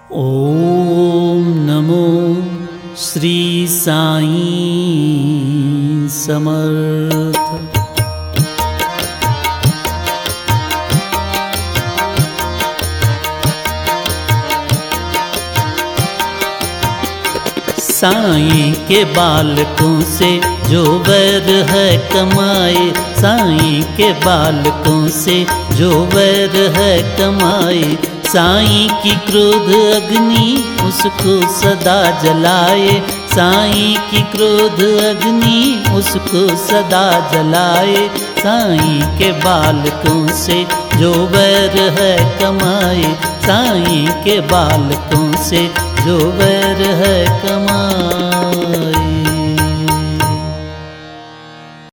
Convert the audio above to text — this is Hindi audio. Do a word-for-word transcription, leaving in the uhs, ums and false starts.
ओम नमो श्री साईं समर्थ। साईं के बालकों से जो वैर है कमाए, साईं के बालकों से जो वैर है कमाए, साईं की क्रोध अग्नि उसको सदा जलाए, साईं की क्रोध अग्नि उसको सदा जलाए। साईं के बालकों से जो वैर है कमाए, साईं के बालकों से जो वैर है कमाए।